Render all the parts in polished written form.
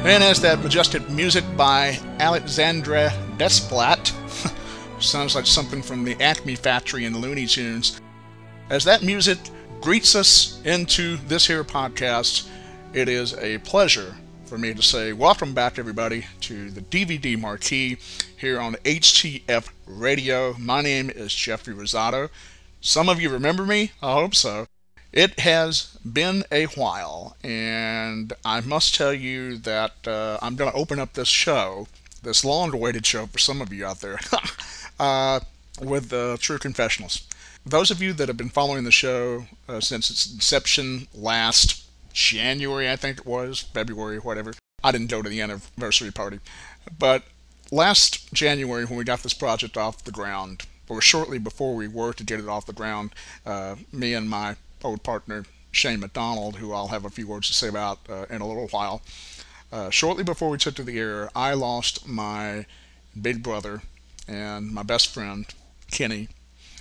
And as that majestic music by Alexandre Desplat, sounds like something from the Acme Factory in Looney Tunes, as that music greets us into this here podcast, it is a pleasure for me to say welcome back, everybody, to the DVD Marquee here on HTF Radio. My name is Jeffrey Rosado. Some of you remember me, I hope so. It has been a while, and I must tell you that I'm going to open up this show, this long-awaited show for some of you out there, with True Confessionals. Those of you that have been following the show since its inception last January, I think it was, February, whatever. I didn't go to the anniversary party. But last January, when we got this project off the ground, or shortly before we were to get it off the ground, me and my old partner, Shane McDonald, who I'll have a few words to say about in a little while, shortly before we took to the air, I lost my big brother and my best friend, Kenny.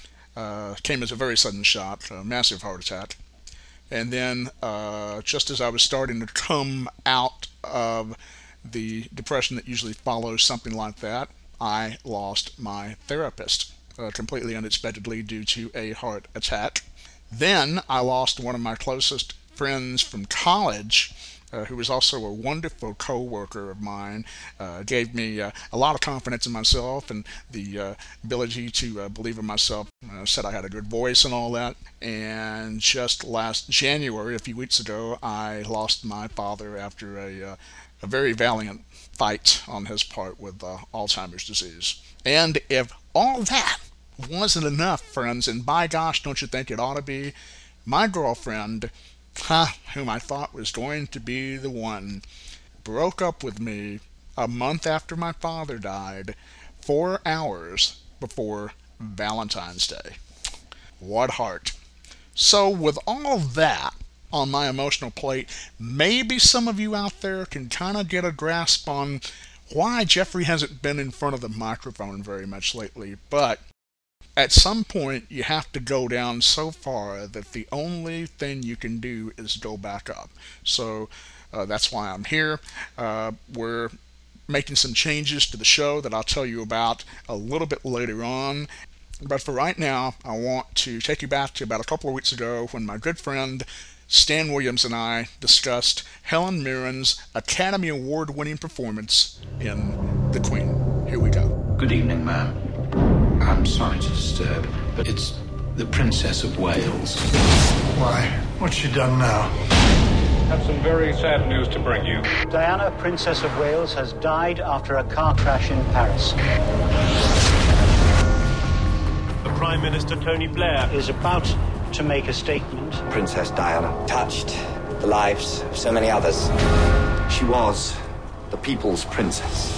Came as a very sudden shock, a massive heart attack. And then, just as I was starting to come out of the depression that usually follows something like that, I lost my therapist, completely unexpectedly due to a heart attack. Then I lost one of my closest friends from college, who was also a wonderful co-worker of mine, gave me a lot of confidence in myself and the ability to believe in myself, said I had a good voice and all that. And just last January, a few weeks ago, I lost my father after a very valiant fight on his part with Alzheimer's disease. And if all that wasn't enough, friends, and by gosh, don't you think it ought to be, my girlfriend, whom I thought was going to be the one, broke up with me a month after my father died, 4 hours before Valentine's Day. What heart. So with all that on my emotional plate, maybe some of you out there can kind of get a grasp on why Jeffrey hasn't been in front of the microphone very much lately, but at some point, you have to go down so far that the only thing you can do is go back up. So that's why I'm here. We're making some changes to the show that I'll tell you about a little bit later on. But for right now, I want to take you back to about a couple of weeks ago when my good friend Stan Williams and I discussed Helen Mirren's Academy Award-winning performance in The Queen. Here we go. Good evening, ma'am. I'm sorry to disturb, but it's the Princess of Wales. Why? What's she done now? Have some very sad news to bring you. Diana, Princess of Wales, has died after a car crash in Paris. The Prime Minister, Tony Blair, Is about to make a statement. Princess Diana touched the lives of so many others. She was the people's princess.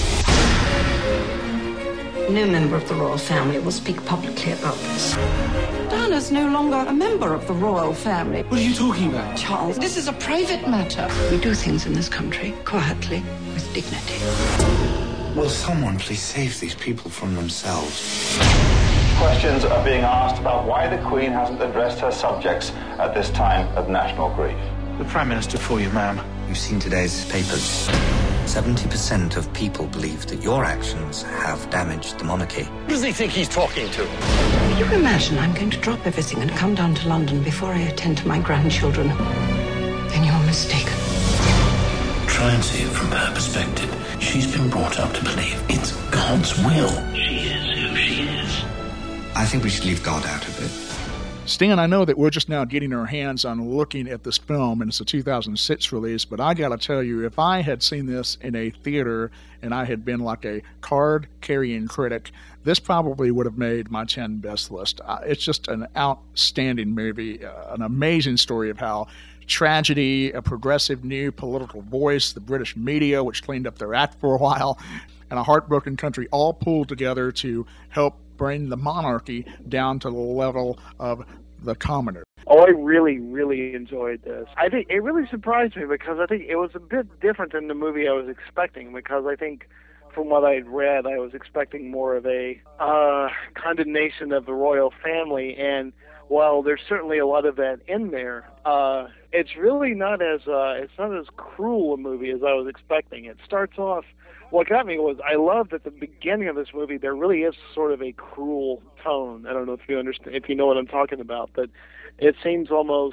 No member of the royal family will speak publicly about this. Diana's no longer a member of the royal family. What are you talking about? Charles, this is a private matter. We do things in this country quietly, with dignity. Will someone please save these people from themselves? Questions are being asked about why the Queen hasn't addressed her subjects at this time of national grief. The Prime Minister for you, ma'am. You've seen today's papers. 70% of people believe that your actions have damaged the monarchy. Who does he think he's talking to? Can you imagine I'm going to drop everything and come down to London before I attend to my grandchildren? Then you're mistaken. Try and see it from her perspective. She's been brought up to believe it's God's will. She is who she is. I think we should leave God out of it. Stan, I know that we're just now getting our hands on looking at this film, and it's a 2006 release, but I gotta tell you, if I had seen this in a theater and I had been like a card-carrying critic, this probably would have made my 10 best list. It's just an outstanding movie, an amazing story of how tragedy, a progressive new political voice, the British media, which cleaned up their act for a while, and a heartbroken country all pulled together to help bring the monarchy down to the level of the commoner. Oh, I really, really enjoyed this. I think it really surprised me because I think it was a bit different than the movie I was expecting, because I think from what I'd read, I was expecting more of a condemnation of the royal family, and while there's certainly a lot of that in there, it's really not as cruel a movie as I was expecting. It starts off. What got me was I loved at the beginning of this movie there really is sort of a cruel tone. I don't know if you understand, if you know what I'm talking about, but it seems almost.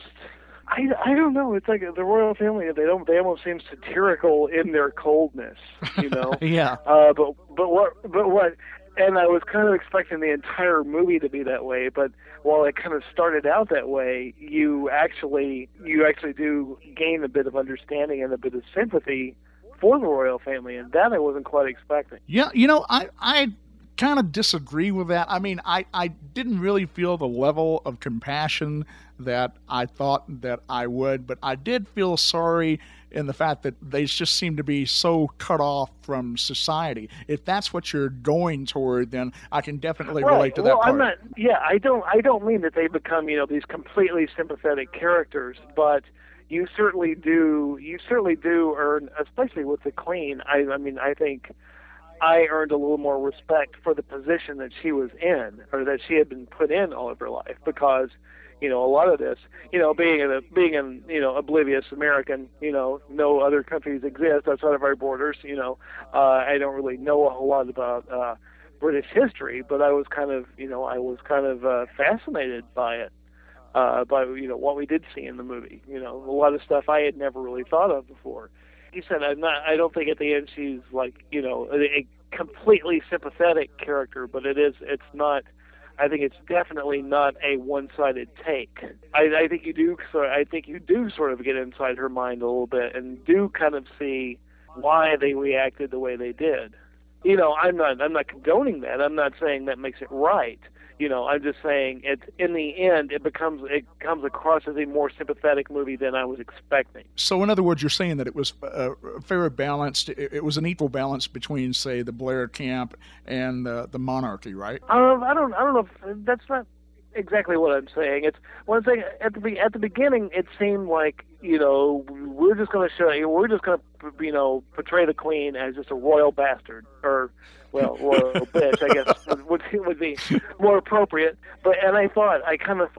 I don't know. It's like the royal family. They almost seem satirical in their coldness, you know. Yeah. But what? And I was kind of expecting the entire movie to be that way. But while it kind of started out that way, you actually do gain a bit of understanding and a bit of sympathy for the royal family, and that I wasn't quite expecting. Yeah, I kind of disagree with that. I mean, I didn't really feel the level of compassion that I thought that I would, but I did feel sorry in the fact that they just seem to be so cut off from society. If that's what you're going toward, then I can definitely relate to that part. I don't mean that they become, these completely sympathetic characters, but you certainly do earn, especially with the Queen. I mean, I think I earned a little more respect for the position that she was in, or that she had been put in all of her life, because, a lot of this, being an oblivious American, no other countries exist outside of our borders, I don't really know a whole lot about British history, but I was kind of fascinated by it. By what we did see in the movie, a lot of stuff I had never really thought of before. He said, I don't think at the end she's like, a completely sympathetic character, but it's not. I think it's definitely not a one-sided take. I think you do sort of get inside her mind a little bit and do kind of see why they reacted the way they did. I'm not condoning that. I'm not saying that makes it right. I'm just saying in the end, it comes across as a more sympathetic movie than I was expecting. So in other words, you're saying that it was fair balanced. It was an equal balance between, say, the Blair camp and the monarchy, right? I don't know if that's not exactly what I'm saying. It's one thing at the beginning. It seemed like we're just going to portray the Queen as just a royal bastard, or royal bitch, I guess would be more appropriate. And I thought I kind of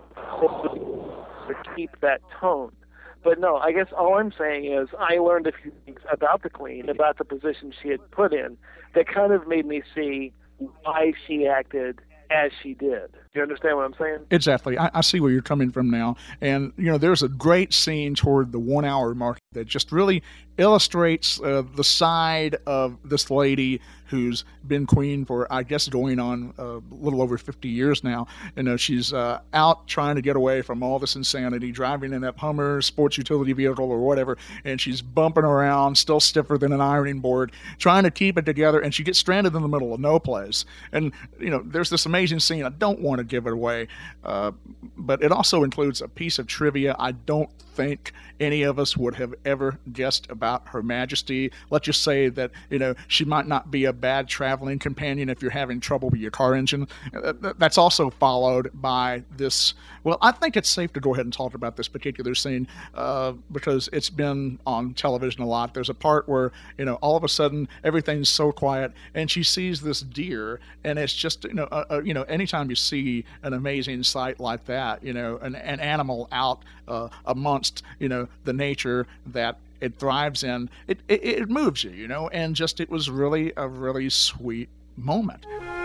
to keep that tone. But no, I guess all I'm saying is I learned a few things about the Queen, about the position she had put in, that kind of made me see why she acted as she did. Do you understand what I'm saying? Exactly. I see where you're coming from now. And, there's a great scene toward the 1 hour mark that just really illustrates the side of this lady who's been queen for, I guess, going on a little over 50 years now. She's out trying to get away from all this insanity, driving in that Hummer sports utility vehicle or whatever, and she's bumping around, still stiffer than an ironing board, trying to keep it together, and she gets stranded in the middle of no place. And, there's this amazing scene. I don't want to give it away, but it also includes a piece of trivia I don't think any of us would have ever guessed about Her Majesty. Let's just say that, she might not be a bad traveling companion if you're having trouble with your car engine. That's also followed by this. Well, I think it's safe to go ahead and talk about this particular scene because it's been on television a lot. There's a part where, all of a sudden everything's so quiet and she sees this deer, and it's just, anytime you see an amazing sight like that, an animal out amongst, the nature that it thrives in, it moves you, and just it was really a really sweet moment.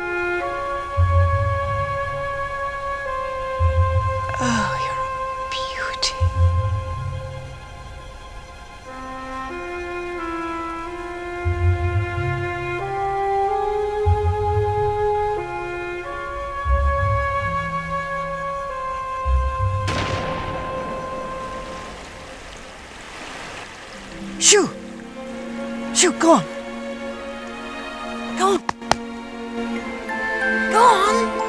Oh, you're a beauty. Shoo! Shoo, go on! Go on! Go on!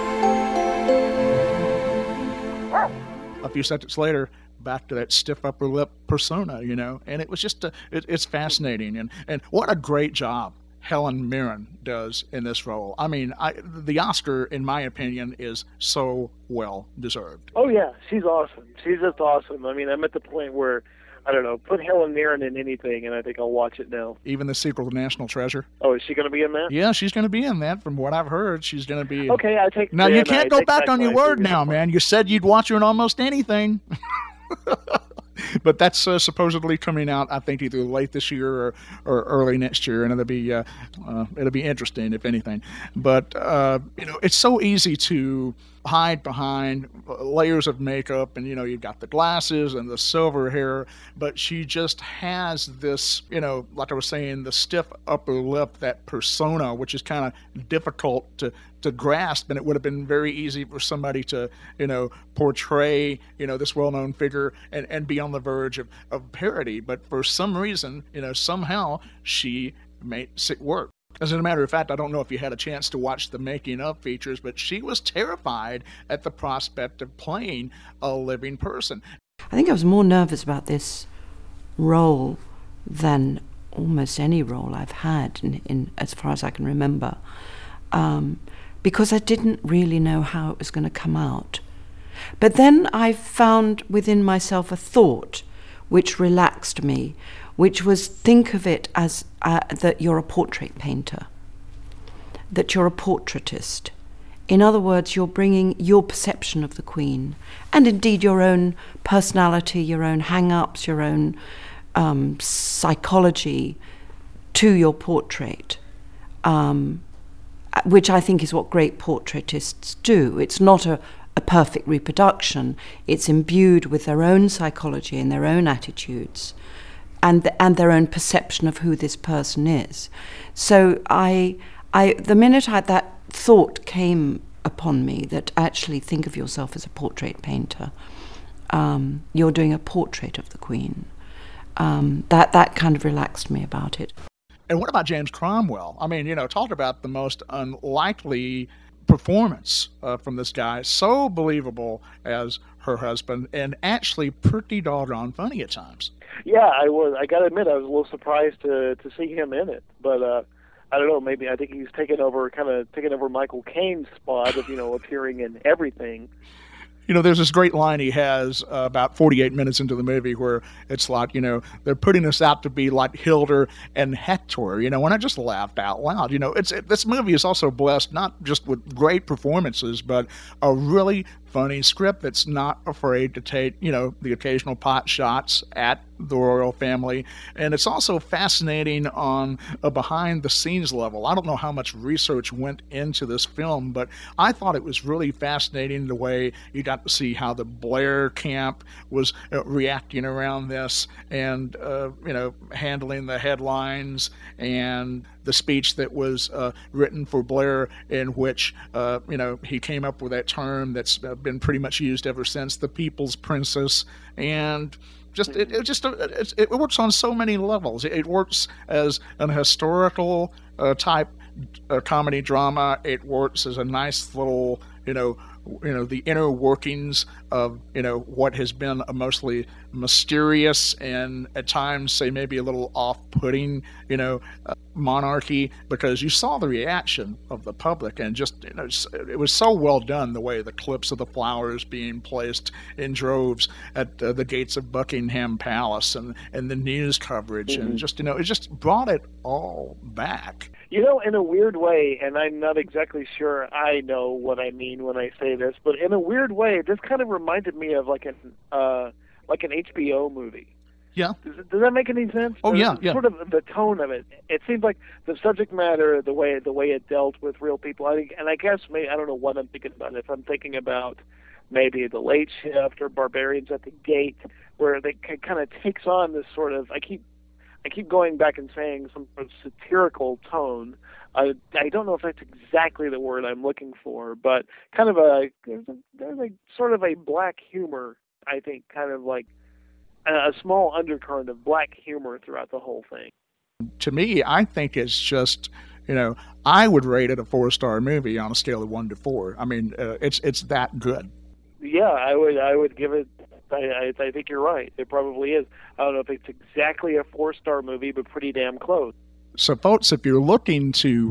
A few seconds later, back to that stiff upper lip persona, and it was just, it's fascinating. And what a great job Helen Mirren does in this role. I mean, the Oscar, in my opinion, is so well deserved. Oh, yeah, she's awesome. She's just awesome. I mean, I'm at the point where I don't know, put Helen Mirren in anything, and I think I'll watch it now. Even the sequel to National Treasure. Oh, is she going to be in that? Yeah, she's going to be in that. From what I've heard, she's going to be. Okay, I take. Now you can't go back on your word now, man. You said you'd watch her in almost anything. But that's supposedly coming out, I think, either late this year or early next year, and it'll be interesting, if anything. But it's so easy to hide behind layers of makeup, and you've got the glasses and the silver hair, but she just has this, like I was saying, the stiff upper lip, that persona, which is kind of difficult to grasp, and it would have been very easy for somebody to, portray, this well-known figure and be on the verge of parody. But for some reason, somehow she makes it work. As a matter of fact, I don't know if you had a chance to watch the making of features, but she was terrified at the prospect of playing a living person. I think I was more nervous about this role than almost any role I've had in as far as I can remember, because I didn't really know how it was going to come out. But then I found within myself a thought which relaxed me, which was, think of it as that you're a portrait painter, that you're a portraitist. In other words, you're bringing your perception of the Queen, and indeed your own personality, your own hang-ups, your own psychology to your portrait, which I think is what great portraitists do. It's not a perfect reproduction. It's imbued with their own psychology and their own attitudes, and their own perception of who this person is. So the minute that thought came upon me, that actually think of yourself as a portrait painter, you're doing a portrait of the Queen, that kind of relaxed me about it. And what about James Cromwell? I mean, talk about the most unlikely performance from this guy. So believable as her husband, and actually pretty doggone funny at times. Yeah, I got to admit, I was a little surprised to see him in it, but I don't know. Maybe I think he's taken over Michael Caine's spot of appearing in everything. There's this great line he has about 48 minutes into the movie where it's like, they're putting us out to be like Hilda and Hector, and I just laughed out loud. This movie is also blessed not just with great performances, but a really funny script that's not afraid to take, the occasional pot shots at the royal family. And it's also fascinating on a behind-the-scenes level. I don't know how much research went into this film, but I thought it was really fascinating the way you got to see how the Blair camp was reacting around this and, handling the headlines and the speech that was written for Blair, in which, he came up with that term that's been pretty much used ever since, the People's Princess, and it works on so many levels. It works as an historical type comedy drama. It works as a nice little, the inner workings of, what has been a mostly mysterious and at times, say, maybe a little off-putting, monarchy, because you saw the reaction of the public, and just, it was so well done, the way the clips of the flowers being placed in droves at the gates of Buckingham Palace and the news coverage, and just, it just brought it all back. In a weird way, and I'm not exactly sure I know what I mean when I say this, but in a weird way, this kind of reminded me of like an HBO movie. Yeah. Does that make any sense? Oh, yeah. Sort of the tone of it. It seems like the subject matter, the way it dealt with real people. I guess maybe I don't know what I'm thinking about. If I'm thinking about maybe The Late Shift or Barbarians at the Gate, where they kind of takes on this sort of, I keep going back and saying, some sort of satirical tone. I don't know if that's exactly the word I'm looking for, but kind of there's a sort of a black humor, I think, kind of like a small undercurrent of black humor throughout the whole thing. To me, I think it's just, I would rate it a 4-star movie on a scale of 1 to 4. I mean, it's that good. Yeah, I would give it. I think you're right. It probably is. I don't know if it's exactly a 4-star movie, but pretty damn close. So, folks, if you're looking to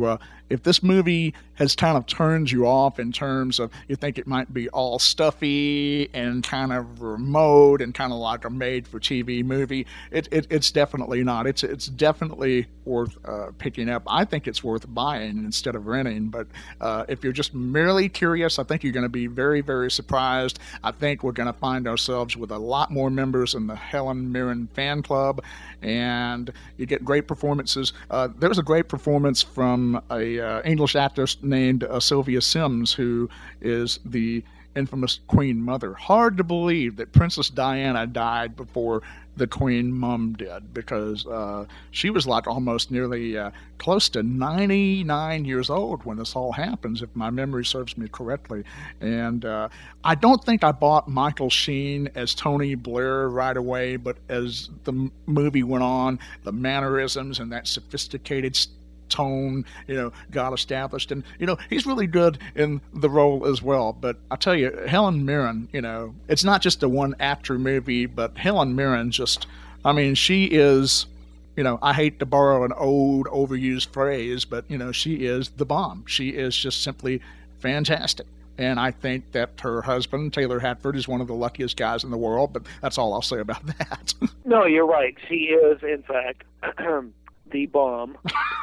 if this movie has kind of turned you off in terms of you think it might be all stuffy and kind of remote and kind of like a made-for-TV movie, it's definitely not. It's definitely worth picking up. I think it's worth buying instead of renting. But if you're just merely curious, I think you're going to be very, very surprised. I think we're going to find ourselves with a lot more members in the Helen Mirren fan club, and you get great performances. There's a great performance from a English actress named Sylvia Sims, who is the infamous Queen Mother. Hard to believe that Princess Diana died before the Queen Mum did, because she was like almost nearly close to 99 years old when this all happens, if my memory serves me correctly. And I don't think I bought Michael Sheen as Tony Blair right away, but as the movie went on, the mannerisms and that sophisticated tone, got established. And, he's really good in the role as well. But I tell you, Helen Mirren, it's not just a one-actor movie, but Helen Mirren she is, I hate to borrow an old, overused phrase, but, she is the bomb. She is just simply fantastic. And I think that her husband, Taylor Hatford, is one of the luckiest guys in the world, but that's all I'll say about that. No, you're right. She is, in fact, the bomb.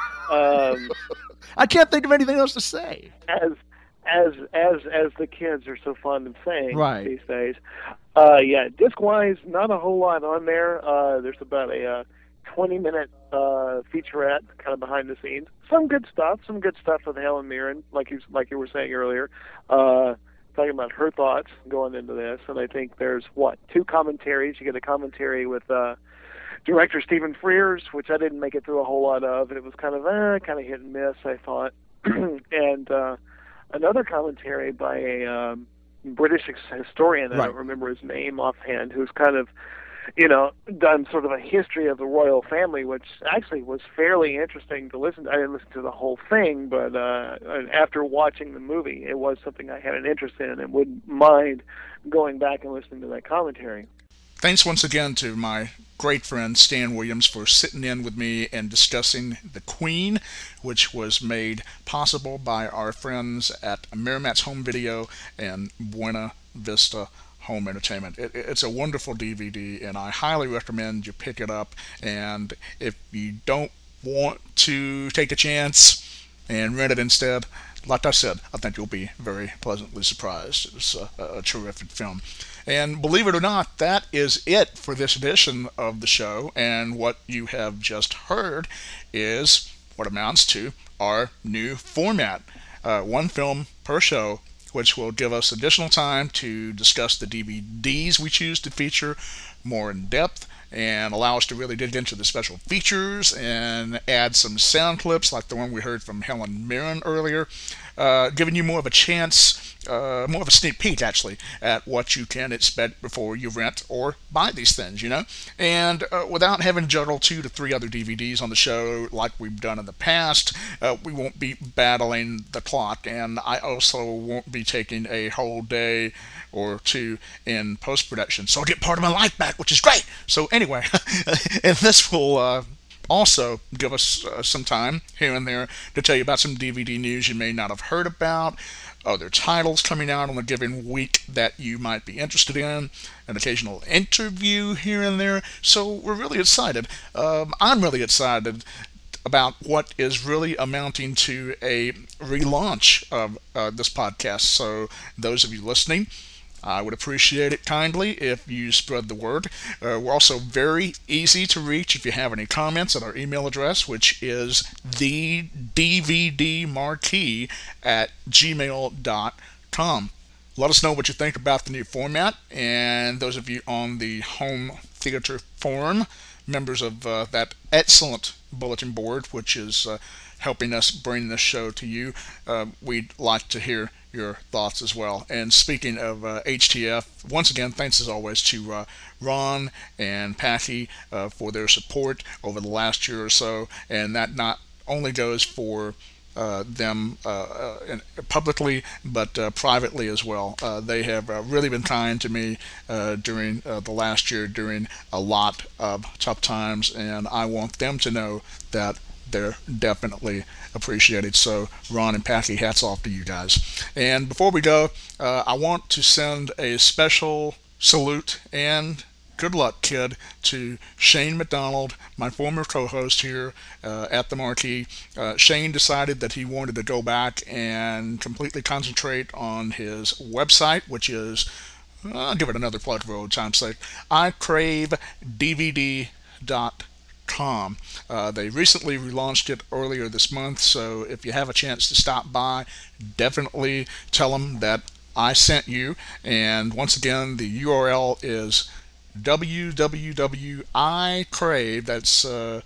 I can't think of anything else to say. As the kids are so fond of saying these days. Disc-wise, not a whole lot on there. There's about a 20-minute featurette, kind of behind the scenes. Some good stuff with Helen Mirren, like you were saying earlier. Talking about her thoughts going into this, and I think there's 2 commentaries. You get a commentary with director Stephen Frears, which I didn't make it through a whole lot of. It was kind of hit and miss, I thought. And another commentary by a British historian, I don't remember his name offhand, who's kind of, done sort of a history of the royal family, which actually was fairly interesting to listen to. I didn't listen to the whole thing, but after watching the movie, it was something I had an interest in and wouldn't mind going back and listening to that commentary. Thanks once again to my great friend Stan Williams for sitting in with me and discussing The Queen, which was made possible by our friends at Miramax Home Video and Buena Vista Home Entertainment. It's a wonderful DVD, and I highly recommend you pick it up. And if you don't want to take a chance and rent it instead, like I said, I think you'll be very pleasantly surprised. It's a terrific film. And believe it or not, that is it for this edition of the show. And what you have just heard is what amounts to our new format. 1 film per show, which will give us additional time to discuss the DVDs we choose to feature more in depth and allow us to really dig into the special features and add some sound clips like the one we heard from Helen Mirren earlier, giving you more of a chance, more of a sneak peek actually, at what you can expect before you rent or buy these things, And without having to juggle 2 to 3 other DVDs on the show like we've done in the past, we won't be battling the clock, and I also won't be taking a whole day or 2 in post-production. So I'll get part of my life back, which is great. So anyway, and this will also give us some time here and there to tell you about some DVD news you may not have heard about, other titles coming out on a given week that you might be interested in, an occasional interview here and there. So we're really excited. I'm really excited about what is really amounting to a relaunch of this podcast. So those of you listening, I would appreciate it kindly if you spread the word. We're also very easy to reach if you have any comments at our email address, which is thedvdmarquee@gmail.com. Let us know what you think about the new format, and those of you on the Home Theater Forum, members of that excellent bulletin board, which is helping us bring this show to you, we'd like to hear your thoughts as well. And speaking of HTF, once again, thanks as always to Ron and Patty for their support over the last year or so, and that not only goes for them publicly, but privately as well. They have really been kind to me during the last year, during a lot of tough times, and I want them to know that they're definitely appreciated. So Ron and Packy, hats off to you guys. And before we go, I want to send a special salute and good luck, kid, to Shane McDonald, my former co-host here at the Marquee. Shane decided that he wanted to go back and completely concentrate on his website, which is, I'll give it another plug for old time's sake, iCraveDVD.com. They recently relaunched it earlier this month, so if you have a chance to stop by, definitely tell them that I sent you. And once again, the URL is www.icrave, that's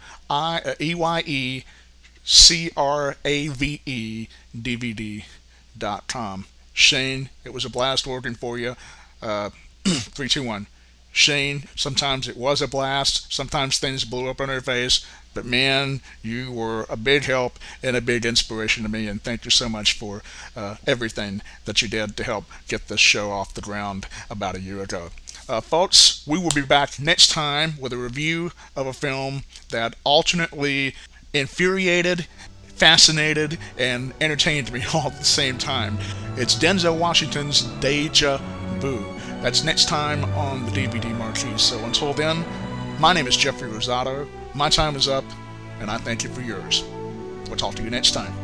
EYECRAVE DVD.com. Shane, it was a blast working for you. 3, 2, 1. Shane, sometimes it was a blast, sometimes things blew up in our face, but man, you were a big help and a big inspiration to me, and thank you so much for everything that you did to help get this show off the ground about a year ago. Folks, we will be back next time with a review of a film that alternately infuriated, fascinated, and entertained me all at the same time. It's Denzel Washington's Deja Vu. That's next time on the DVD Marquee. So until then, my name is Jeffrey Rosado. My time is up, and I thank you for yours. We'll talk to you next time.